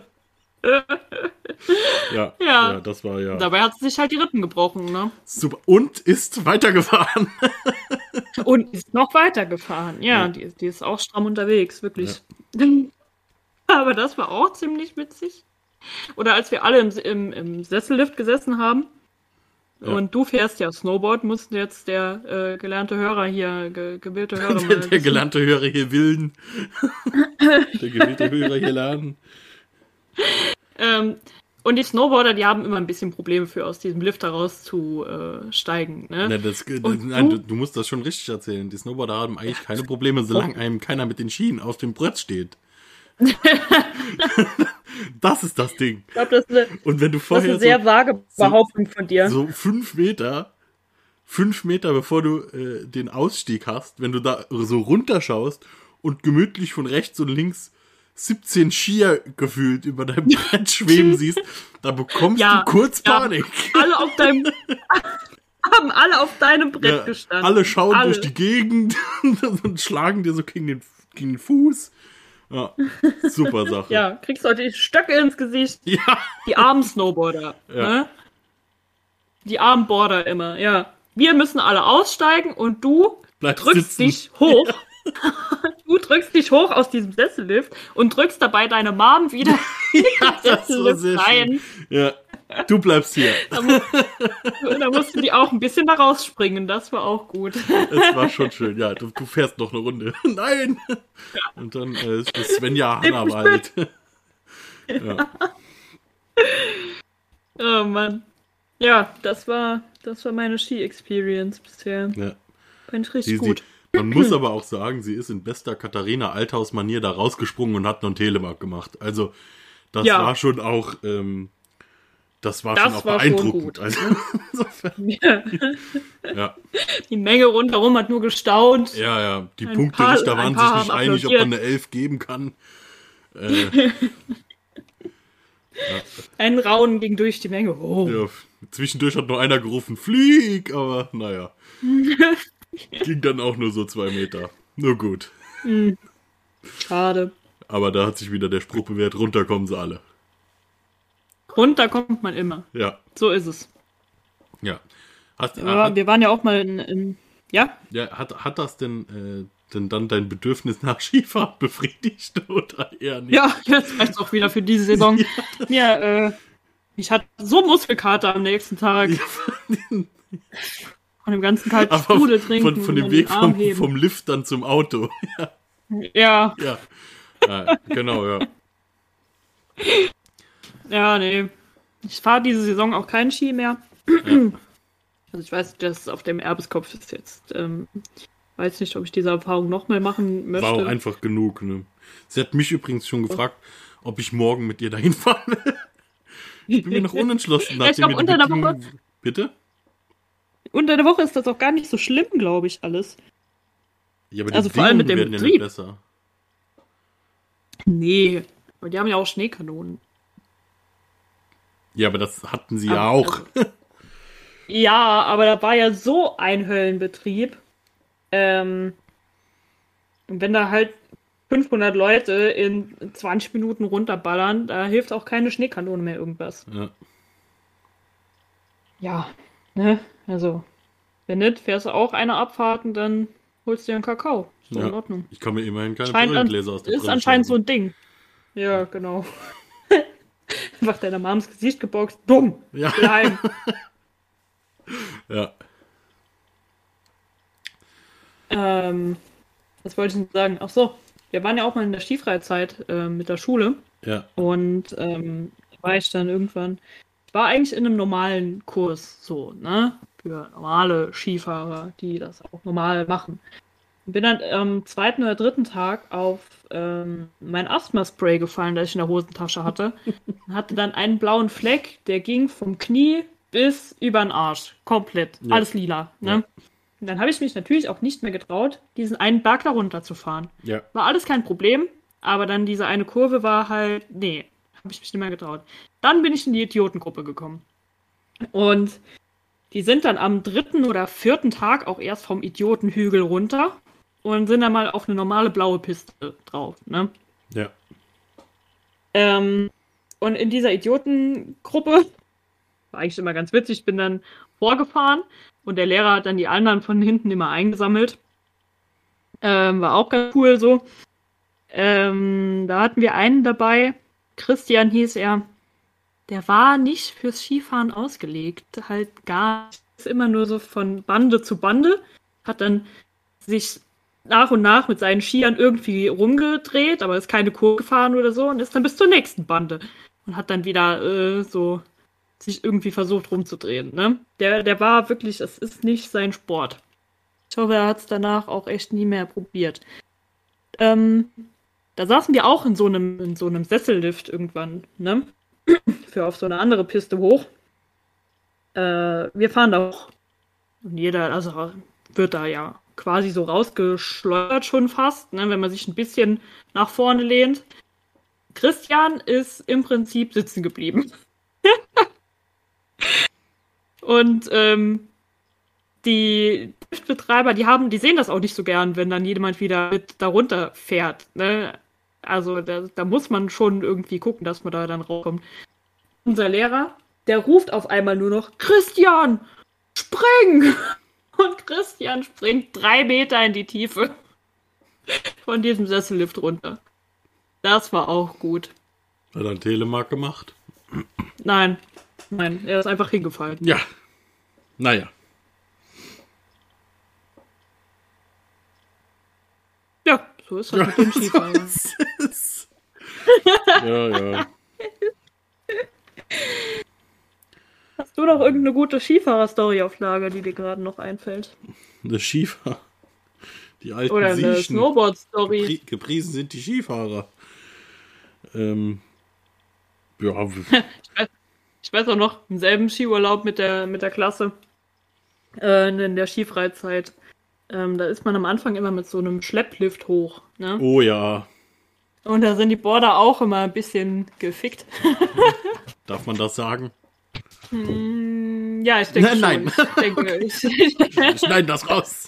ja, ja, Ja. das war ja Dabei hat sie sich halt die Rippen gebrochen, ne? super. Und ist weitergefahren. Und ist noch weitergefahren. Ja, Ja. Die, die ist auch stramm unterwegs, wirklich. Aber das war auch ziemlich witzig. Oder als wir alle im, im, im Sessellift gesessen haben, Ja. Und du fährst ja Snowboard, muss jetzt der äh, gelernte Hörer hier, ge gewillte Hörer Der, mal der gelernte Hörer hier willen. Der gewillte Hörer hier lernen. Ähm, und die Snowboarder, die haben immer ein bisschen Probleme für, aus diesem Lift herauszusteigen. Ne? Na, das, das, Und nein, du- du, du musst das schon richtig erzählen. Die Snowboarder haben eigentlich keine Probleme, solange einem keiner mit den Schienen auf dem Brett steht. Das ist das Ding. Ich glaube, das ist eine, Und wenn du das ist vorher eine sehr so, vage Behauptung von dir. so fünf Meter, fünf Meter bevor du äh, den Ausstieg hast, wenn du da so runterschaust und gemütlich von rechts und links siebzehn Skier gefühlt über deinem Brett schweben siehst, da bekommst Ja, du kurz ja. Panik. Alle auf deinem, haben alle auf deinem Brett Ja, gestanden. alle schauen Alle. durch die Gegend und schlagen dir so gegen den, gegen den Fuß. Ja, super Sache. Ja, kriegst heute die Stöcke ins Gesicht. Ja. Die armen Snowboarder. Ja. Ne? Die armen Boarder immer, ja. Wir müssen alle aussteigen und du Bleib drückst sitzen. dich hoch. Du drückst dich hoch aus diesem Sessellift und drückst dabei deine Mom wieder in den Das war sehr Sessellift rein. schön. Ja, du bleibst hier. Und da mussten die auch ein bisschen da rausspringen. Das war auch gut. Es war schon schön. Ja, du, du fährst noch eine Runde. Nein! Und dann äh, ist Svenja Hannawald. Ja. Oh Mann. Ja, das war, das war meine Ski-Experience bisher. Ja. Fand ich richtig Sie, gut. sie, man muss aber auch sagen, sie ist in bester Katharina Althaus-Manier da rausgesprungen und hat noch einen Telemark gemacht. Also, das Ja. war schon auch, ähm, das war Das schon auch war schon beeindruckend. gut. Also, insofern, ja, Die Menge rundherum hat nur gestaunt. ja, ja, die Ein Punkte, paar- da ein waren paar sich nicht haben einig, ob man applaudiert. eine elf geben kann. Äh, Ein Raunen ging durch die Menge. Oh. ja, zwischendurch hat nur einer gerufen, flieg, aber naja. Ging dann auch nur so zwei Meter. Nur gut. Schade. Aber da hat sich wieder der Spruch bewährt, runterkommen sie alle. Runter kommt man immer. Ja, So ist es. ja. Hast, Aber hat, wir waren ja auch mal in, in ja, ja, hat, hat das denn, äh, denn dann dein Bedürfnis nach Skifahren befriedigt oder eher nicht? ja, jetzt reicht's auch wieder für diese Saison. Ja, äh, ich hatte so Muskelkater am nächsten Tag. Von dem ganzen kalten Aber Sprudel trinken. von, von dem und Weg den Arm vom, heben. vom Lift dann zum Auto. Ja, Ja, ja genau, ja. ja, nee. Ich fahre diese Saison auch keinen Ski mehr. Also ich weiß, dass auf dem Erbeskopf ist jetzt. Ähm, weiß nicht, ob ich diese Erfahrung nochmal machen möchte. War auch einfach genug. Ne? Sie hat mich übrigens schon gefragt, ob ich morgen mit ihr dahin fahren will. Ich bin mir noch unentschlossen. Ja, ich nachdem glaub, wir die unter der Bedingungen- Bitte? Unter der Woche ist das auch gar nicht so schlimm, glaube ich, alles. Ja, aber die Also vor allem mit Bedingungen dem werden ja nicht Betrieb. besser. Nee, aber die haben ja auch Schneekanonen. Ja, aber das hatten sie ja Aber- auch. Ja, aber da war ja so ein Höllenbetrieb. Ähm, und wenn da halt fünfhundert Leute in zwanzig Minuten runterballern, da hilft auch keine Schneekanone mehr irgendwas. Ja. Ja, ne? Also, wenn nicht, fährst du auch eine Abfahrt und dann holst du dir einen Kakao. Ist doch Ja. in Ordnung. Ich kann mir immerhin keine Scheint an, Brillengläser aus der ist Brille anscheinend so schlagen. ein Ding. Ja, genau. Einfach deiner Mams Gesicht geboxt. Dumm. Ja. Klein. Ja. ähm, was wollte ich denn sagen? Ach so, wir waren ja auch mal in der Skifreizeit äh, mit der Schule. Ja. Und ähm, war ich dann irgendwann, ich war eigentlich in einem normalen Kurs, so, ne? Für normale Skifahrer, die das auch normal machen. Und bin dann am zweiten oder dritten Tag auf ähm, mein Asthma-Spray gefallen, das ich in der Hosentasche hatte. Und hatte dann einen blauen Fleck, der ging vom Knie bis über den Arsch. Komplett. Ja. Alles lila. Ne? Ja. Und dann habe ich mich natürlich auch nicht mehr getraut, diesen einen Berg da runterzufahren. Ja. War alles kein Problem, aber dann diese eine Kurve war halt, nee, habe ich mich nicht mehr getraut. Dann bin ich in die Idiotengruppe gekommen. Und die sind dann am dritten oder vierten Tag auch erst vom Idiotenhügel runter und sind dann mal auf eine normale blaue Piste drauf, ne? Ja. Ähm, und in dieser Idiotengruppe war eigentlich immer ganz witzig, ich bin dann vorgefahren und der Lehrer hat dann die anderen von hinten immer eingesammelt. Ähm, war auch ganz cool so. Ähm, da hatten wir einen dabei, Christian hieß er. der war nicht fürs Skifahren ausgelegt. Halt gar nicht. Ist immer nur so von Bande zu Bande. Hat dann sich nach und nach mit seinen Skiern irgendwie rumgedreht, aber ist keine Kurve gefahren oder so und ist dann bis zur nächsten Bande. Und hat dann wieder äh, so sich irgendwie versucht rumzudrehen. Ne? Der, der war wirklich, es ist nicht sein Sport. Ich hoffe, er hat es danach auch echt nie mehr probiert. Ähm, da saßen wir auch in so einem, in so einem Sessellift irgendwann, ne? Für auf so eine andere Piste hoch. Äh, wir fahren da auch. Und jeder, also wird da ja quasi so rausgeschleudert schon fast, ne, wenn man sich ein bisschen nach vorne lehnt. Christian ist im Prinzip sitzen geblieben. Und ähm, die Liftbetreiber, die haben, die sehen das auch nicht so gern, wenn dann jemand wieder mit darunter fährt. Ne? Also da, da muss man schon irgendwie gucken, dass man da dann rauskommt. Unser Lehrer, der ruft auf einmal nur noch, Christian, spring! Und Christian springt drei Meter in die Tiefe von diesem Sessellift runter. Das war auch gut. Hat er einen Telemark gemacht? Nein, nein, er ist einfach hingefallen. Ja, naja. Ja, so ist das mit dem Skifahren. Ja, ja. Hast du noch irgendeine gute Skifahrer-Story auf Lager, die dir gerade noch einfällt? Eine Skifahrer. Die alten Oder eine Siechen. Snowboard-Story. Gepri gepriesen sind die Skifahrer. Ähm, ja. ich, weiß, ich weiß auch noch, im selben Skiurlaub mit der, mit der Klasse, äh, in der Skifreizeit, ähm, da ist man am Anfang immer mit so einem Schlepplift hoch. Ne? Oh ja. Und da sind die Border auch immer ein bisschen gefickt. Darf man das sagen? Mm, ja, ich denke Nein, schon. nein. Ich denke, ich, Schneiden das raus.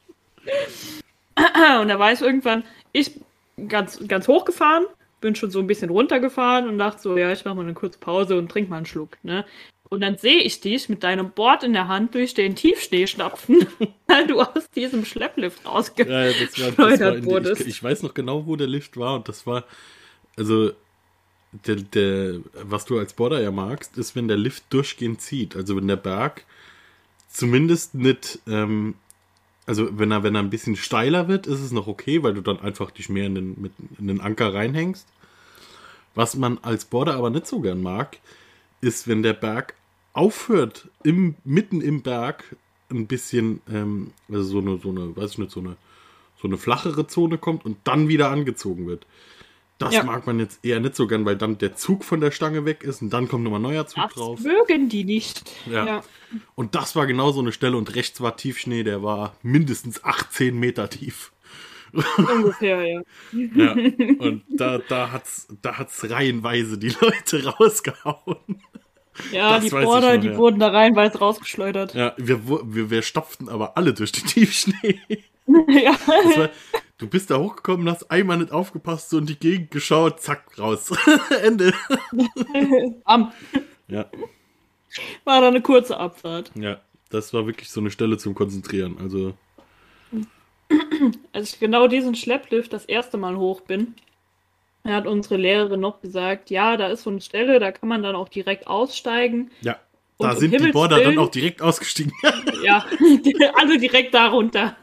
Und da war ich irgendwann, ich ganz, ganz hoch gefahren, bin schon so ein bisschen runtergefahren und dachte so, ja, ich mache mal eine kurze Pause und trink mal einen Schluck, ne? Und dann sehe ich dich mit deinem Board in der Hand durch den Tiefschnee stapfen, weil du aus diesem Schlepplift rausgeschleudert ja, das war, das war in, wurdest. ich, ich weiß noch genau, wo der Lift war und das war, also der, der, was du als Boarder ja magst, ist, wenn der Lift durchgehend zieht, also wenn der Berg zumindest nicht, ähm, also wenn er, wenn er ein bisschen steiler wird, ist es noch okay, weil du dann einfach dich mehr in den, mit, in den Anker reinhängst. Was man als Boarder aber nicht so gern mag, ist, wenn der Berg aufhört, im, mitten im Berg ein bisschen, ähm, also so eine, so eine, weiß ich nicht, so eine, so eine flachere Zone kommt und dann wieder angezogen wird. Das Ja. mag man jetzt eher nicht so gern, weil dann der Zug von der Stange weg ist und dann kommt nochmal ein neuer Zug Das drauf. mögen die nicht. Ja. Ja. Und das war genau so eine Stelle und rechts war Tiefschnee, der war mindestens achtzehn Meter tief. Ungefähr, ja. Ja. Und da, da hat's, da hat's reihenweise die Leute rausgehauen. Ja, Das die weiß ich Border, noch, die ja. wurden da reinweise rausgeschleudert. Ja, wir, wir, wir stapften aber alle durch den Tiefschnee. Ja. Das war, du bist da hochgekommen, hast einmal nicht aufgepasst, so in die Gegend geschaut, zack, raus. Ende. Am. Ja, War da eine kurze Abfahrt. ja, das war wirklich so eine Stelle zum Konzentrieren. Also, Als ich genau diesen Schlepplift das erste Mal hoch bin, hat unsere Lehrerin noch gesagt, ja, da ist so eine Stelle, da kann man dann auch direkt aussteigen. ja, Und da um sind die Himmels Border Willen- dann auch direkt ausgestiegen. Ja, alle direkt da runter.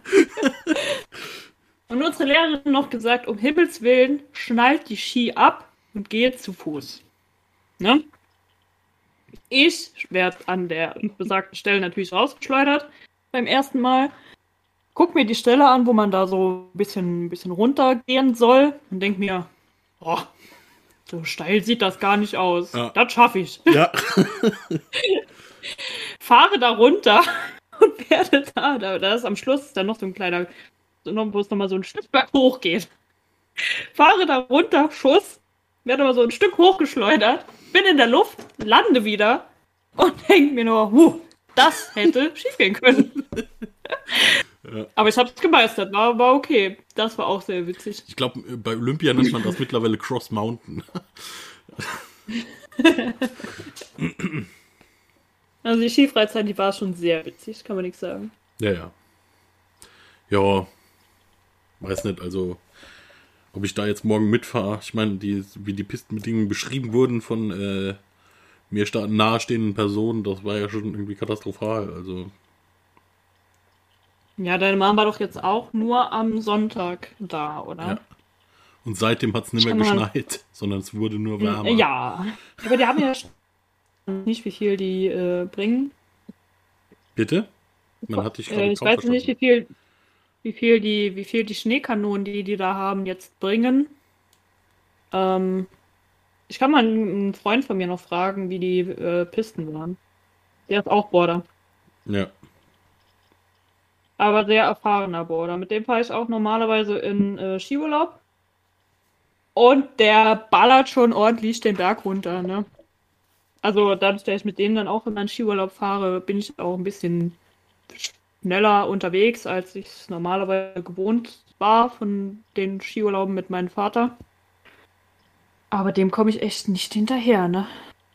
Und unsere Lehrerin noch gesagt, um Himmels Willen, schnallt die Ski ab und geht zu Fuß. Ne? Ich werde an der besagten Stelle natürlich rausgeschleudert beim ersten Mal. Guck mir die Stelle an, wo man da so ein bisschen, ein bisschen runtergehen soll und denk mir, oh, so steil sieht das gar nicht aus. Ja. Das schaffe ich. Ja, Fahre da runter und werde da, da, da ist am Schluss dann noch so ein kleiner, so noch, wo es nochmal so ein Stück berg hoch geht. Fahre da runter, Schuss, werde aber so ein Stück hochgeschleudert, bin in der Luft, lande wieder und denke mir nur, huh, das hätte schiefgehen können. Ja. Aber ich habe es gemeistert, war, war okay. Das war auch sehr witzig. ich glaube, bei Olympia nennt man das mittlerweile Cross Mountain. Also die Skifreizeit, die war schon sehr witzig, kann man nichts sagen. Ja, ja. Ja, weiß nicht, also, ob ich da jetzt morgen mitfahre. Ich meine, die, wie die Pistenbedingungen beschrieben wurden von äh, mir sta- nahestehenden Personen, das war ja schon irgendwie katastrophal. Also, Ja, deine Mom war doch jetzt auch nur am Sonntag da, oder? ja. Und seitdem hat es nicht mehr Kann man- geschneit, sondern es wurde nur wärmer. Äh, Ja. Aber die haben ja nicht, wie viel die äh, bringen. Bitte? Man hat dich gerade Äh, ich kaum weiß nicht, wie verstanden. viel, wie viel die, wie viel die Schneekanonen, die die da haben, jetzt bringen. Ähm, ich kann mal einen Freund von mir noch fragen, wie die äh, Pisten waren. Der ist auch Boarder. Ja. Aber sehr erfahrener Boarder. Mit dem fahre ich auch normalerweise in äh, Skiurlaub. Und der ballert schon ordentlich den Berg runter, ne? Also dadurch, dass ich mit denen dann auch immer in Skiurlaub fahre, bin ich auch ein bisschen schneller unterwegs, als ich es normalerweise gewohnt war von den Skiurlauben mit meinem Vater. Aber dem komme ich echt nicht hinterher, ne?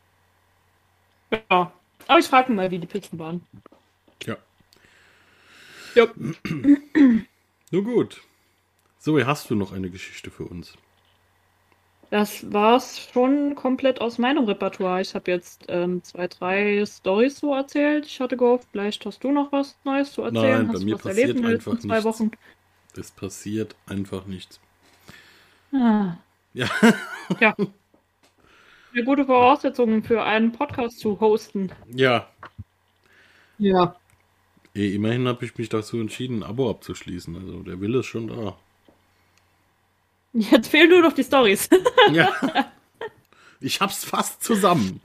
Ja. Aber ich frage ihn mal, wie die Pisten waren. Ja. Ja. Nun gut. Zoe, hast du noch eine Geschichte für uns? Das war's schon komplett aus meinem Repertoire. Ich habe jetzt ähm, zwei, drei Storys so erzählt. Ich hatte gehofft, vielleicht hast du noch was Neues zu erzählen. Nein, bei hast du mir was erlebt passiert in den einfach letzten zwei nichts. Wochen? Es passiert einfach nichts. Ah. Ja. Ja. Eine gute Voraussetzung für einen Podcast zu hosten. Ja. Ja. Eh, immerhin habe ich mich dazu entschieden, ein Abo abzuschließen. Also der Wille ist schon da. Jetzt fehlen nur noch die Storys. Ja. Ich hab's fast zusammen.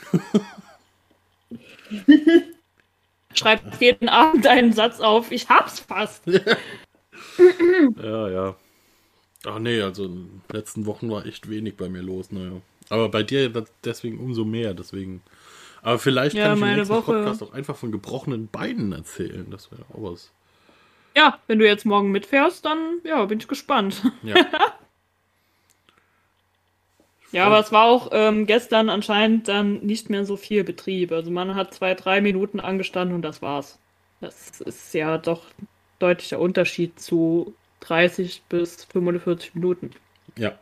Schreib jeden Abend einen Satz auf. Ich hab's fast. Ja, ja. Ach nee, also in den letzten Wochen war echt wenig bei mir los, naja. Aber bei dir das- deswegen umso mehr, deswegen. Aber vielleicht Ja, kann ich im meine nächsten Woche- Podcast auch einfach von gebrochenen Beinen erzählen. Das wäre auch was. Ja, wenn du jetzt morgen mitfährst, dann ja, bin ich gespannt. Ja. Ja, aber es war auch ähm, gestern anscheinend dann nicht mehr so viel Betrieb. Also man hat zwei, drei Minuten angestanden und das war's. Das ist ja doch ein deutlicher Unterschied zu dreißig bis fünfundvierzig Minuten. Ja.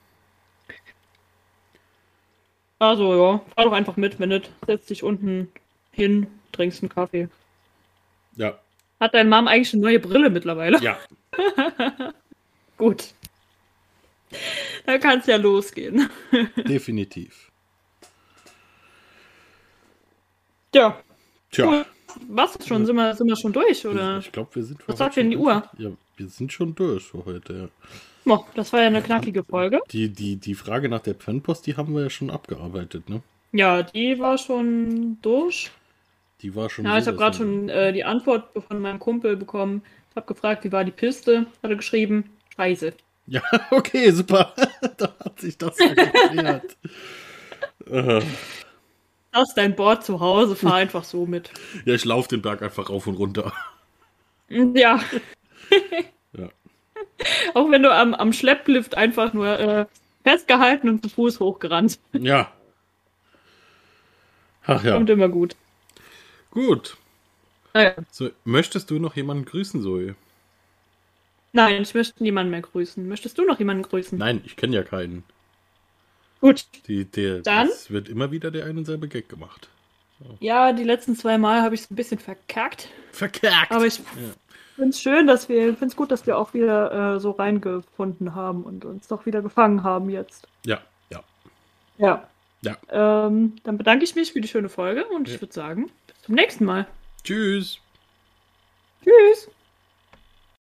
Also ja, fahr doch einfach mit, wenn nicht. Setz dich unten hin, trinkst einen Kaffee. Ja. Hat deine Mom eigentlich eine neue Brille mittlerweile? Ja. Gut. Da kann es ja losgehen. Definitiv. Ja. Tja. Was ist schon? Sind wir, sind wir schon durch, oder? Ich glaube, wir sind für Was heute sagt denn die schon Uhr? durch. Ja, wir sind schon durch für heute, ja. Oh, das war ja eine knackige Folge. Die, die, die Frage nach der Fanpost, die haben wir ja schon abgearbeitet, ne? Ja, die war schon durch. Die war schon Ja, ich sehr, habe gerade sehr- schon äh, die Antwort von meinem Kumpel bekommen. Ich habe gefragt, wie war die Piste? Hat er geschrieben, scheiße. Ja, okay, super. Da hat sich das ja geklärt. Äh, Das ist dein Board zu Hause, fahr einfach so mit. ja, ich laufe den Berg einfach rauf und runter. Ja. Ja. Auch wenn du am, am Schlepplift einfach nur äh, festgehalten und zu Fuß hochgerannt. Ja. Ach ja. Kommt immer gut. Gut. Naja. So, möchtest du noch jemanden grüßen, Zoe? Nein, ich möchte niemanden mehr grüßen. Möchtest du noch jemanden grüßen? Nein, ich kenne ja keinen. Gut. Die, der, Dann? Es wird immer wieder der ein und selbe Gag gemacht. Ja, die letzten zwei Mal habe ich es ein bisschen verkackt. Verkackt! Aber ich Ja. finde es schön, dass wir, finde es gut, dass wir auch wieder äh, so reingefunden haben und uns doch wieder gefangen haben jetzt. Ja, ja. Ja. Ja. Ähm, dann bedanke ich mich für die schöne Folge und Ja. ich würde sagen, bis zum nächsten Mal. Tschüss! Tschüss!